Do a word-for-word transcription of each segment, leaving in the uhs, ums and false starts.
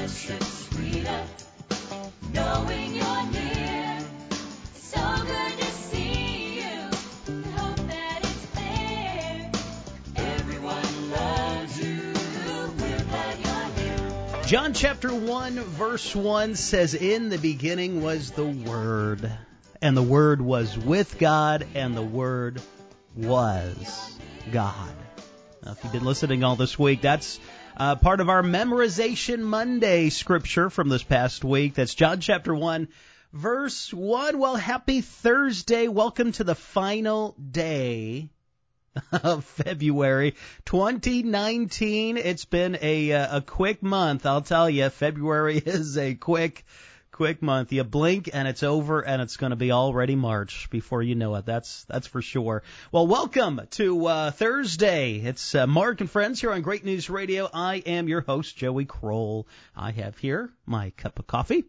worship sweeter, knowing you're near. It's so good to see you. I hope that it's clear. Everyone loves you. We're glad you're here. John chapter one, verse one says, "In the beginning was the Word, and the Word was with God, and the Word was God." Now, if you've been listening all this week, that's uh, part of our Memorization Monday scripture from this past week. That's John chapter one, verse one. Well, happy Thursday. Welcome to the final day of February twenty nineteen. It's been a, uh, a quick month, I'll tell you. February is a quick Quick month. You blink and it's over, and it's going to be already March before you know it. That's that's for sure. Well, welcome to uh, Thursday. It's uh, Mark and Friends here on Great News Radio. I am your host, Joey Kroll. I have here my cup of coffee.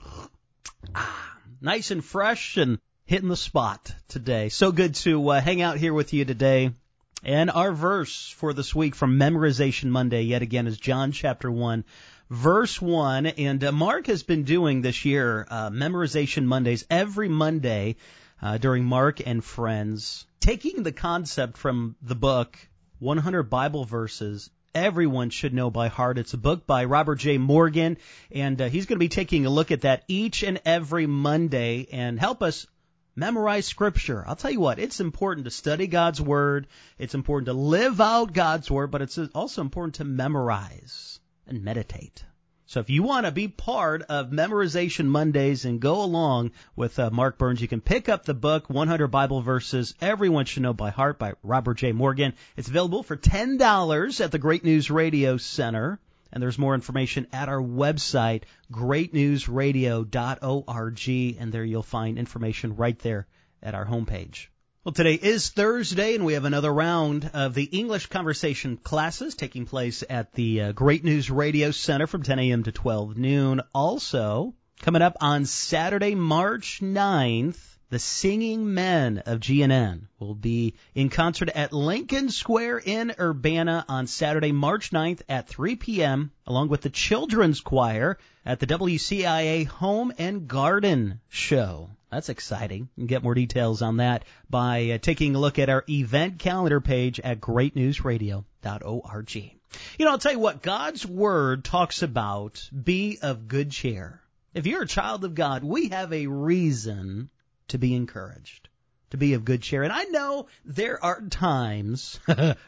Ah, nice and fresh and hitting the spot today. So good to uh, hang out here with you today. And our verse for this week from Memorization Monday, yet again, is John chapter one. Verse one, and uh, Mark has been doing this year uh, Memorization Mondays every Monday uh, during Mark and Friends, taking the concept from the book, one hundred Bible Verses Everyone Should Know by Heart. It's a book by Robert J. Morgan, and uh, he's going to be taking a look at that each and every Monday and help us memorize Scripture. I'll tell you what, it's important to study God's Word, it's important to live out God's Word, but it's also important to memorize and meditate. So if you want to be part of Memorization Mondays and go along with uh, Mark Burns, you can pick up the book, one hundred Bible Verses Everyone Should Know by Heart by Robert J. Morgan. It's available for ten dollars at the Great News Radio Center. And there's more information at our website, great news radio dot org, and there you'll find information right there at our homepage. Well, today is Thursday, and we have another round of the English conversation classes taking place at the uh, Great News Radio Center from ten a.m. to twelve noon. Also, coming up on Saturday, March ninth, the Singing Men of G N N will be in concert at Lincoln Square in Urbana on Saturday, March ninth at three p.m., along with the Children's Choir at the W C I A Home and Garden Show. That's exciting. You can get more details on that by uh, taking a look at our event calendar page at great news radio dot org. You know, I'll tell you what, God's Word talks about be of good cheer. If you're a child of God, we have a reason to be encouraged, to be of good cheer. And I know there are times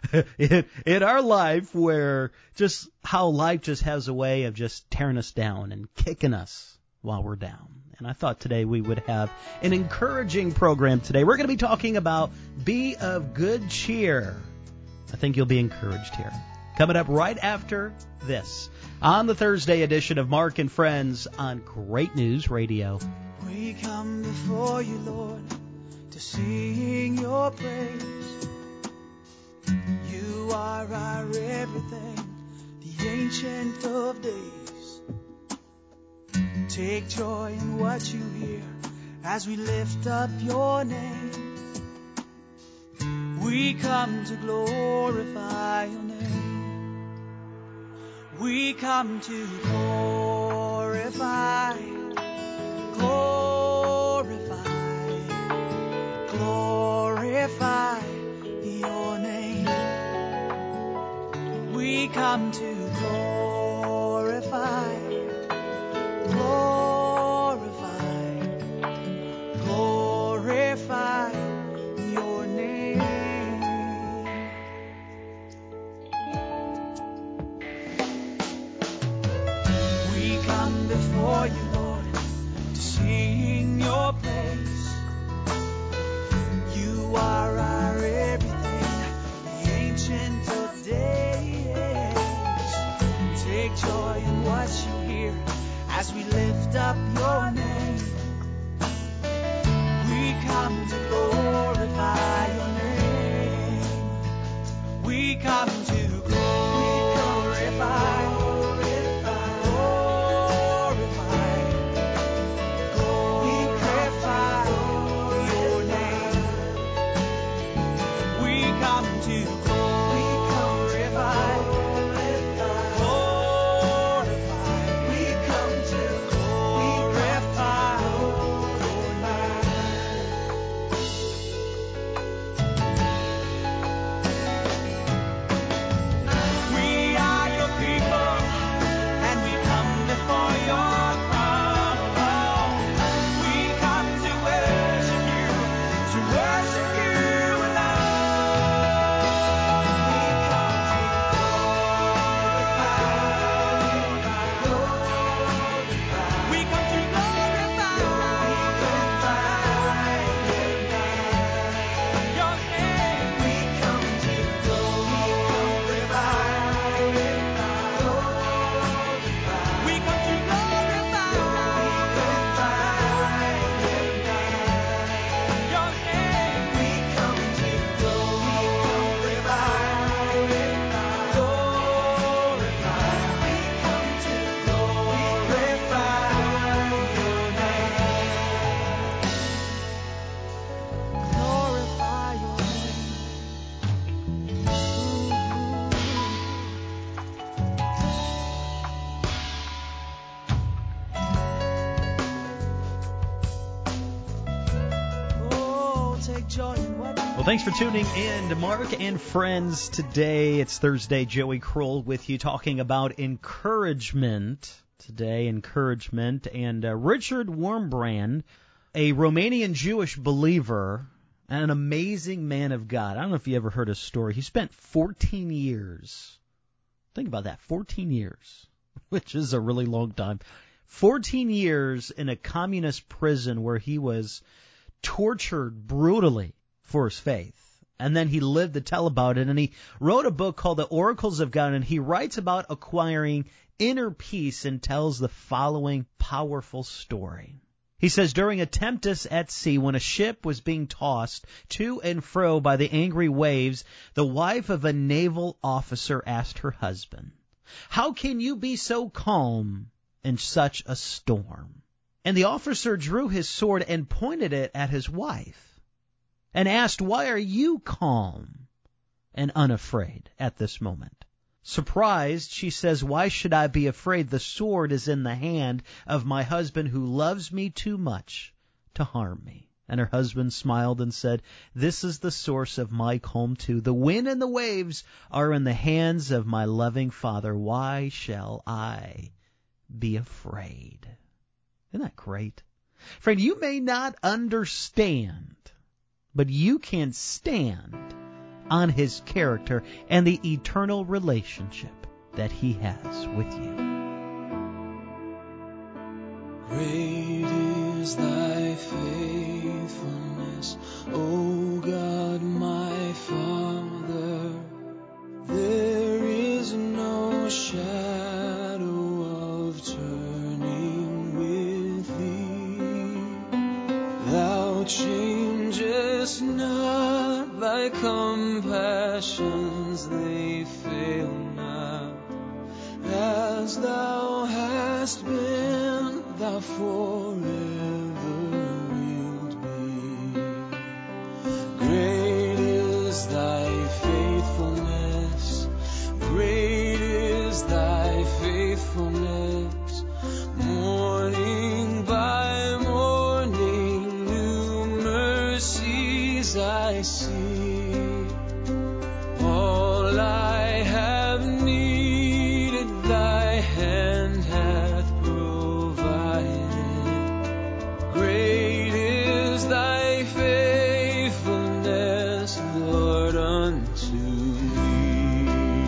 in, in our life where just how life just has a way of just tearing us down and kicking us while we're down. And I thought today we would have an encouraging program today. We're going to be talking about be of good cheer. I think you'll be encouraged here. Coming up right after this on the Thursday edition of Mark and Friends on Great News Radio. We come before you, Lord, to sing your praise. You are our everything, the Ancient of Days. Take joy in what you hear as we lift up your name. We come to glorify your name. We come to glorify, glorify, glorify your name. We come to glorify, glorify, glorify your name. We come before you, Lord, to sing your praise. You are our everything, the Ancient of Days. Take joy in what you hear as we lift up your name. We come to glorify your name. We come to glorify, glorify, glorify, glorify your name. We come to glorify, glorify, glorify. We Thanks for tuning in to Mark and Friends today. It's Thursday. Joey Kroll with you talking about encouragement today. Encouragement. And uh, Richard Wurmbrand, a Romanian Jewish believer and an amazing man of God. I don't know if you ever heard his story. He spent fourteen years. Think about that. fourteen years, which is a really long time. fourteen years in a communist prison where he was tortured brutally for his faith. And then he lived to tell about it, and he wrote a book called The Oracles of God, and he writes about acquiring inner peace and tells the following powerful story. He says, during a tempest at sea, when a ship was being tossed to and fro by the angry waves, the wife of a naval officer asked her husband, "How can you be so calm in such a storm?" And the officer drew his sword and pointed it at his wife, and asked, "Why are you calm and unafraid at this moment?" Surprised, she says, "Why should I be afraid? The sword is in the hand of my husband who loves me too much to harm me." And her husband smiled and said, "This is the source of my calm too. The wind and the waves are in the hands of my loving Father. Why shall I be afraid?" Isn't that great? Friend, you may not understand, but you can stand on His character and the eternal relationship that He has with you. Great is thy faithfulness, O God, my Father. There is no shadow of turning with thee. Thou changest not, thy compassions, they fail not. As thou hast been, thou forever wilt be. Great is thy faithfulness, great is thy faithfulness. Morning by morning, new mercies I see. All I have needed, thy hand hath provided. Great is thy faithfulness, Lord, unto me.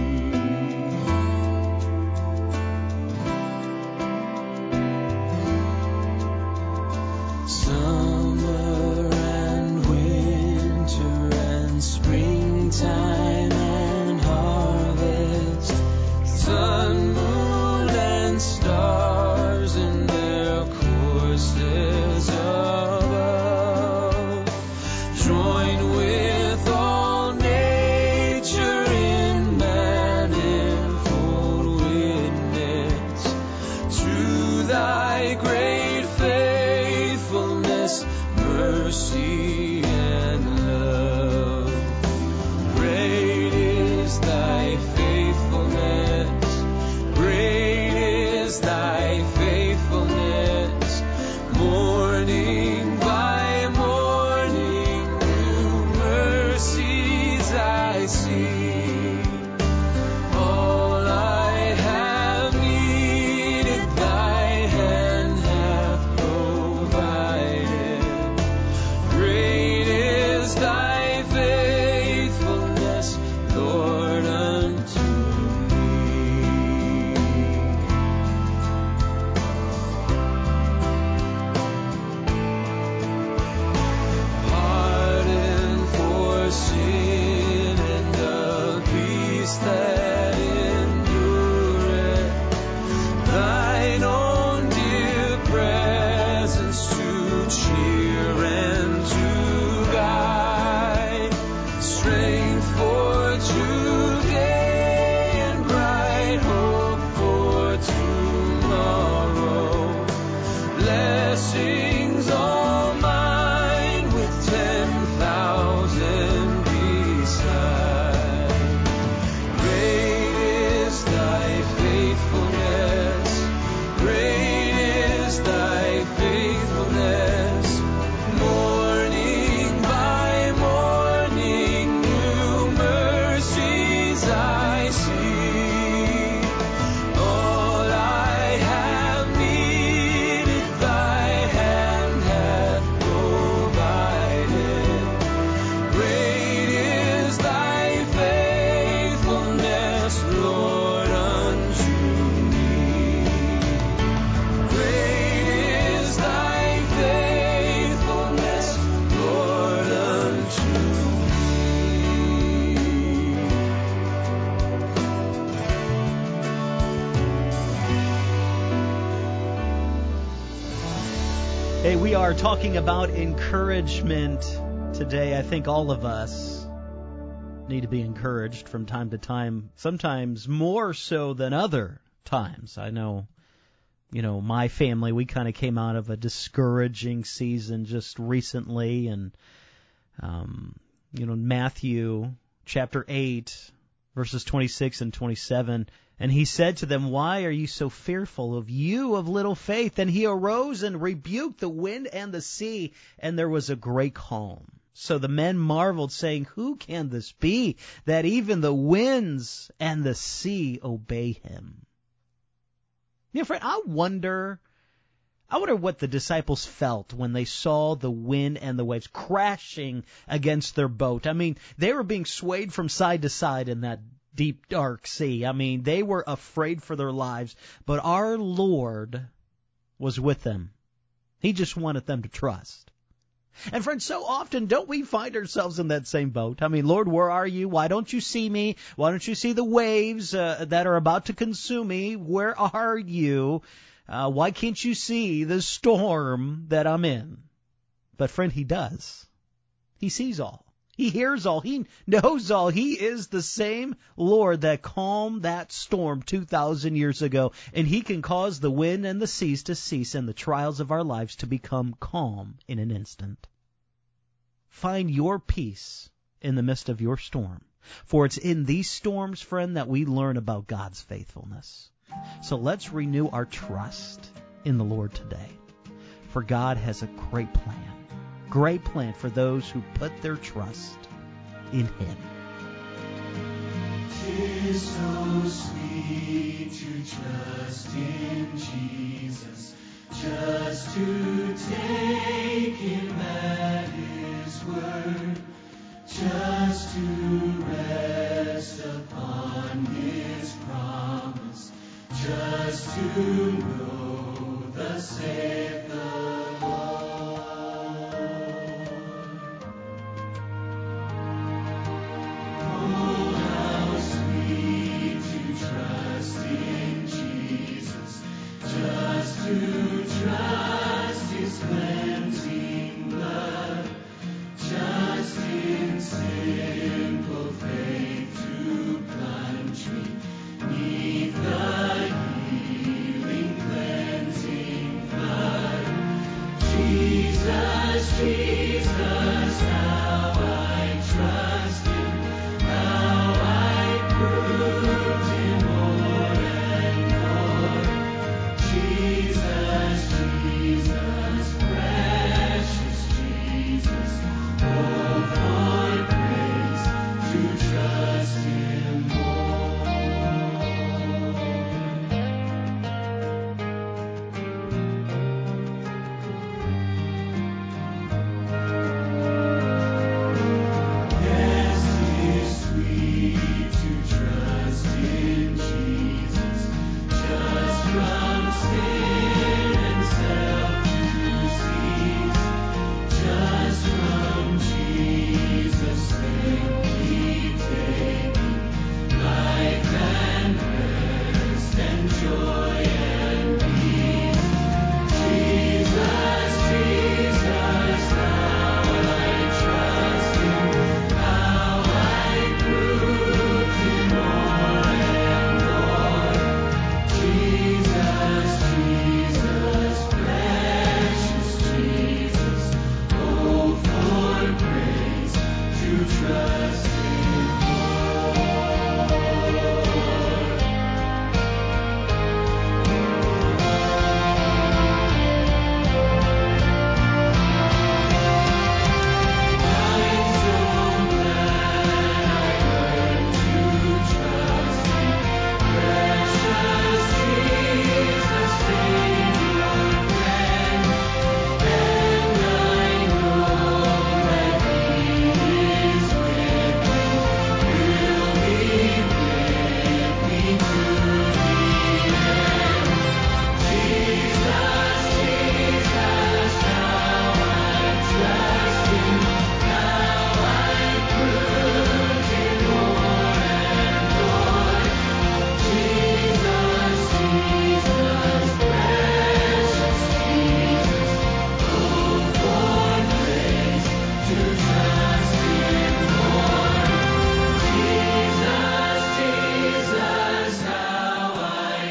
Summer and winter and springtime and harvest, sun, moon, and stars in their courses above, join with all nature in manifold witness to thy great faithfulness, mercy, and love. Great is thy faithfulness, great is thy faithfulness. Morning by morning, new mercies I see. All I have needed, thy hand hath provided. Great is thy faithfulness, Lord, unto me. Pardon for sin and the peace that endureth, thine own dear presence to cheer and to guide, strength for today and bright hope for tomorrow. Blessings all mine with ten thousand beside. Great is thy faithfulness, great is thy faithfulness. Morning by morning, Hey, we are talking about encouragement today. I think all of us need to be encouraged from time to time, sometimes more so than other times. I know, you know, my family, we kind of came out of a discouraging season just recently, and, um, you know, Matthew chapter eight, verses twenty-six and twenty-seven, and he said to them, "Why are you so fearful, of you of little faith?" And he arose and rebuked the wind and the sea, and there was a great calm. So the men marveled, saying, "Who can this be, that even the winds and the sea obey him?" You know, friend, I wonder, I wonder what the disciples felt when they saw the wind and the waves crashing against their boat. I mean, they were being swayed from side to side in that deep, dark sea. I mean, they were afraid for their lives, but our Lord was with them. He just wanted them to trust. And friends, so often don't we find ourselves in that same boat? I mean, Lord, where are you? Why don't you see me? Why don't you see the waves uh, that are about to consume me? Where are you? Uh, why can't you see the storm that I'm in? But friend, he does. He sees all. He hears all. He knows all. He is the same Lord that calmed that storm two thousand years ago, and he can cause the wind and the seas to cease and the trials of our lives to become calm in an instant. Find your peace in the midst of your storm, for it's in these storms, friend, that we learn about God's faithfulness. So let's renew our trust in the Lord today, for God has a great plan. Great plan for those who put their trust in Him. 'Tis so sweet to trust in Jesus, just to take Him at His word, just to rest upon His promise, just to know the saith the Lord. To trust His cleansing blood, just in simple faith to plunge me 'neath the healing, cleansing flood. Jesus, Jesus, how I trust Him, how I proved Him more and more. Jesus, Jesus, precious Jesus, oh, for grace to trust Him more.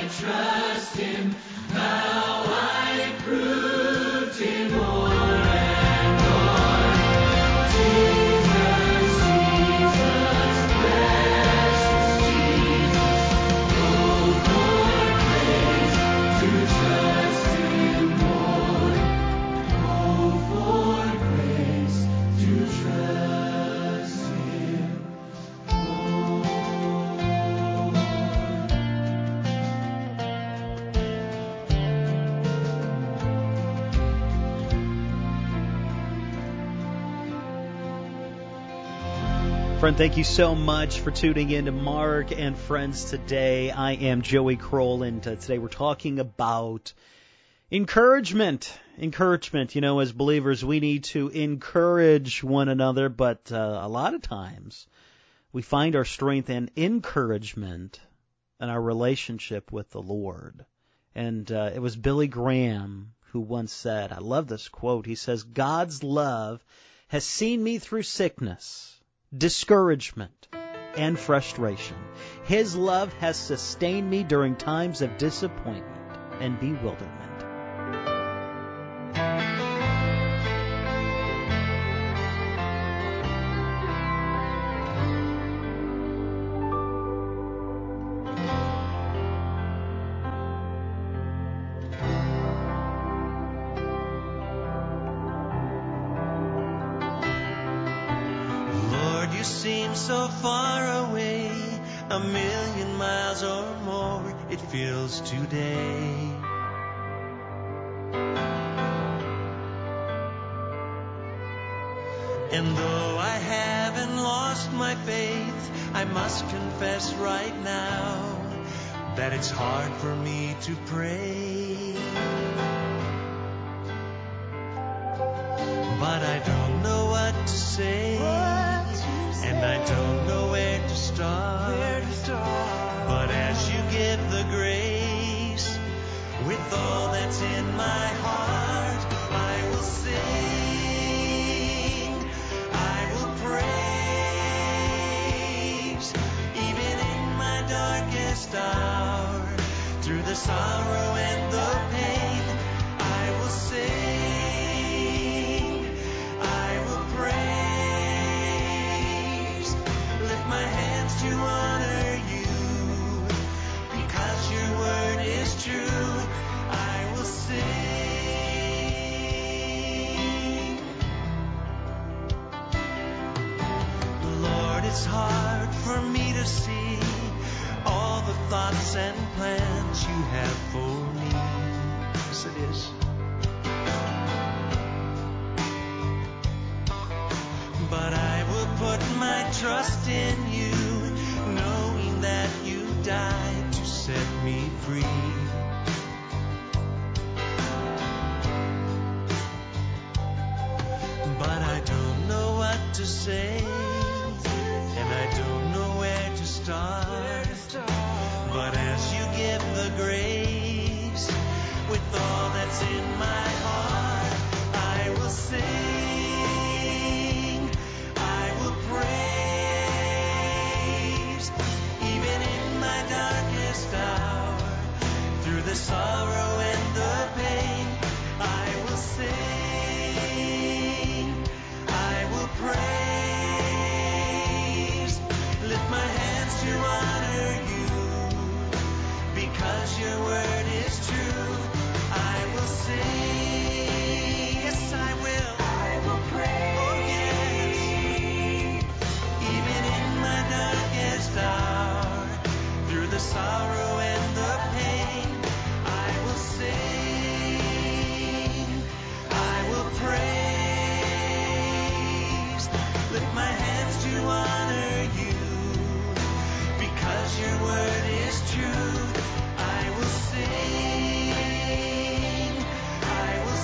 trust Him, how I proved Him more and more. Jesus, Jesus, precious Jesus, oh, for grace to trust Him more. Oh, for grace to trust Him more. Friend, thank you so much for tuning in to Mark and Friends today. I am Joey Kroll, and uh, today we're talking about encouragement. Encouragement. You know, as believers, we need to encourage one another, but uh, a lot of times we find our strength and encouragement in our relationship with the Lord. And uh, it was Billy Graham who once said, I love this quote, he says, God's love has seen me through sickness, discouragement, and frustration. His love has sustained me during times of disappointment and bewilderment. Lord, you seem so far away, a million miles or more, it feels today. And though I haven't lost my faith, I must confess right now that it's hard for me to pray. But I don't know what to say, and I don't know where to start. But as you give the grace, with all that's in my heart, I will sing, I will praise, even in my darkest hour, through the sorrow and the pain, I will sing, I will praise, lift my hands to honor you, because your word is true, I will sing. Lord, it's hard for me to see all the thoughts and plans you have for me. Yes, it is. But I will put my trust in you, knowing that you died to set me free. But I don't know what to say, and I don't know where to start. But as you give the grace, with all that's in my heart, I will sing, I will praise, even in my darkest hour, through the sorrow and the pain, I will sing, I will praise, lift my hands to honor you, because your word is true, I will sing, yes I will, I will praise. oh yes, even in my darkest hour, through the sorrow and the pain, I will sing, I will praise, lift my hands to honor you, because your word is true, I will sing, I will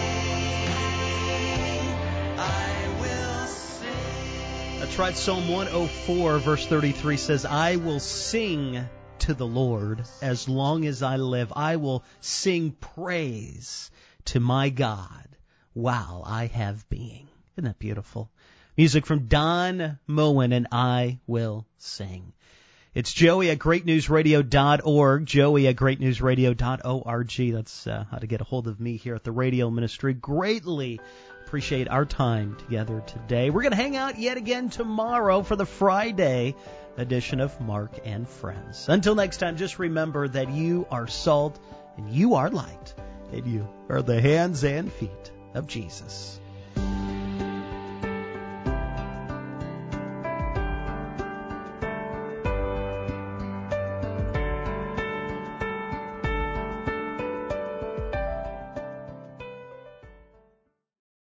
sing, I will sing. That's right, Psalm one oh four, verse thirty-three says, I will sing to the Lord as long as I live. I will sing praise to my God while I have being. Isn't that beautiful? Music from Don Moen and I Will Sing. It's Joey at great news radio dot org, Joey at great news radio dot org. That's uh, how to get a hold of me here at the radio ministry. Greatly appreciate our time together today. We're going to hang out yet again tomorrow for the Friday edition of Mark and Friends. Until next time, just remember that you are salt and you are light, and you are the hands and feet of Jesus.